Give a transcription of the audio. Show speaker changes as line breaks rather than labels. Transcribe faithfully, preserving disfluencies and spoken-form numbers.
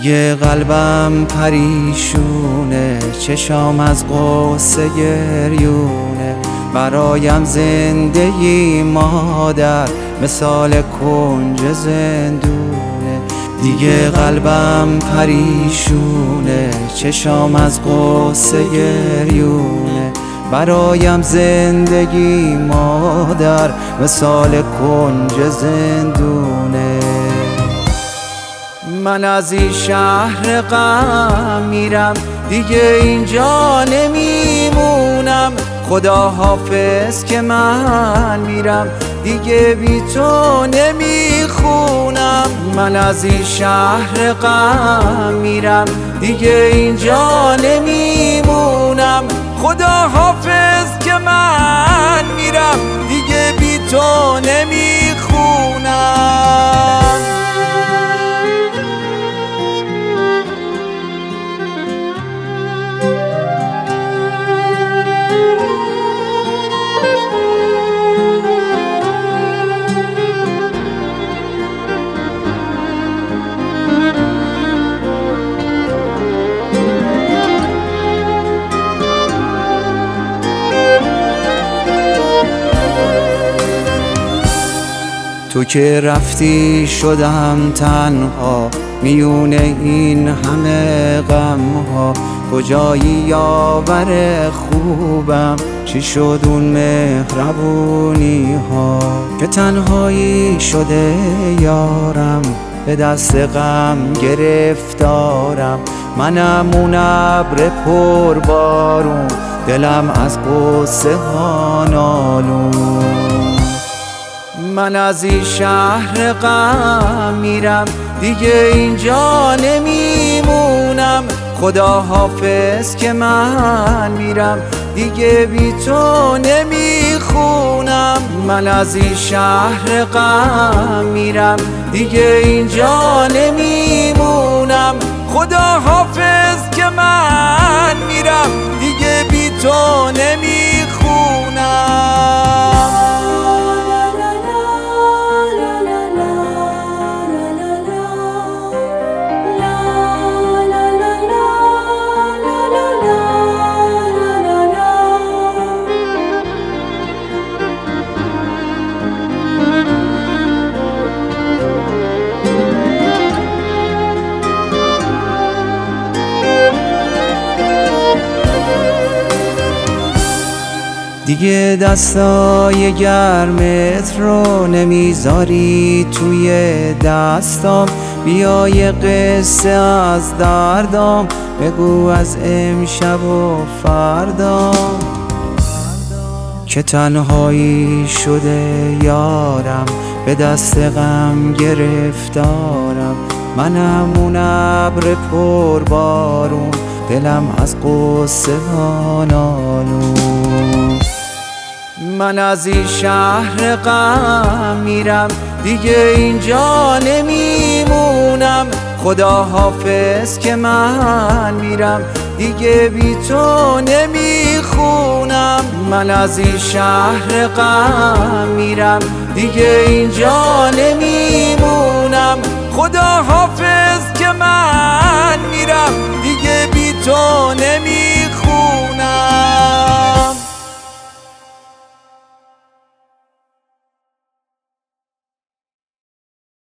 دیگه قلبم پریشونه، چشام از غصه گریونه. برایم زندگی مادر مثال کنج زندونه. دیگه قلبم پریشونه، چشام از غصه گریونه. برایم زندگی مادر مثال کنج زندونه. من از این شهر غم میرم، دیگه اینجا نمیمونم. خدا حافظ که من میرم، دیگه بی تو نمیخونم. من از این شهر غم میرم، دیگه اینجا نمیمونم. خدا حافظ که من میرم، دیگه بی تو نمیخونم. تو که رفتی شدم تنها میون این همه غم ها. کجایی یاور خوبم، چی شد اون مهربونی ها؟ که تنهایی شده یارم، به دست غم گرفتارم. منم اون ابر پر بارون، دلم از غصه ها نالون. من از این شهر غم میرم، دیگه اینجا نمیمونم. خدا حافظ که من میرم، دیگه بی تو نمیخونم. من از این شهر غم میرم، دیگه اینجا نمیمونم. خدا حافظ که من میرم، دیگه بی تو نمیخونم. دیگه دستای گرمت رو نمیذاری توی دستام. بیا یه قصه از دردام بگو، از امشب و فردام. که تنهایی شده یارم، به دست غم گرفتارم. منم اون ابر پر بارون، دلم از غصه ها نالون. من از این شهر غم میرم، دیگه اینجا نمیمونم. خدا حافظ که من میرم، دیگه بی تو نمیخونم. من از این شهر غم میرم، دیگه اینجا نمیمونم. خدا حافظ که من میرم، دیگه بی تو نمیخونم.